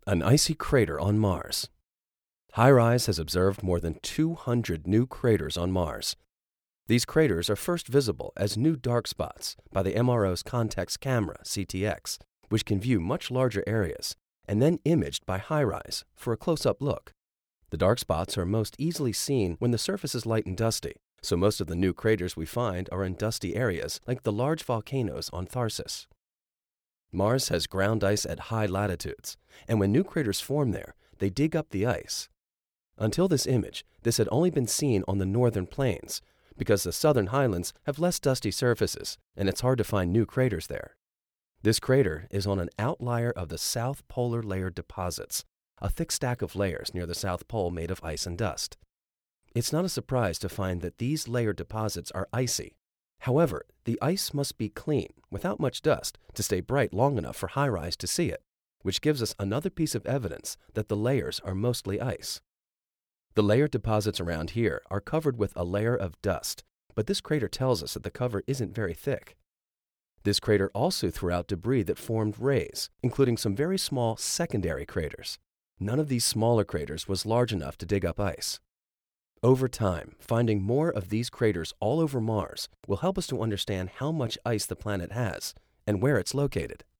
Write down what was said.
An icy crater on Mars. HiRISE has observed more than 200 new craters on Mars. These craters are first visible as new dark spots by the MRO's Context Camera, CTX, which can view much larger areas, and then imaged by HiRISE for a close-up look. The dark spots are most easily seen when the surface is light and dusty, so most of the new craters we find are in dusty areas like the large volcanoes on Tharsis. Mars has ground ice at high latitudes, and when new craters form there, they dig up the ice. Until this image, this had only been seen on the northern plains, because the southern highlands have less dusty surfaces, and it's hard to find new craters there. This crater is on an outlier of the South Polar Layer deposits, a thick stack of layers near the South Pole made of ice and dust. It's not a surprise to find that these layer deposits are icy. However, the ice must be clean, without much dust, to stay bright long enough for HiRISE to see it, which gives us another piece of evidence that the layers are mostly ice. The layer deposits around here are covered with a layer of dust, but this crater tells us that the cover isn't very thick. This crater also threw out debris that formed rays, including some very small secondary craters. None of these smaller craters was large enough to dig up ice. Over time, finding more of these craters all over Mars will help us to understand how much ice the planet has and where it's located.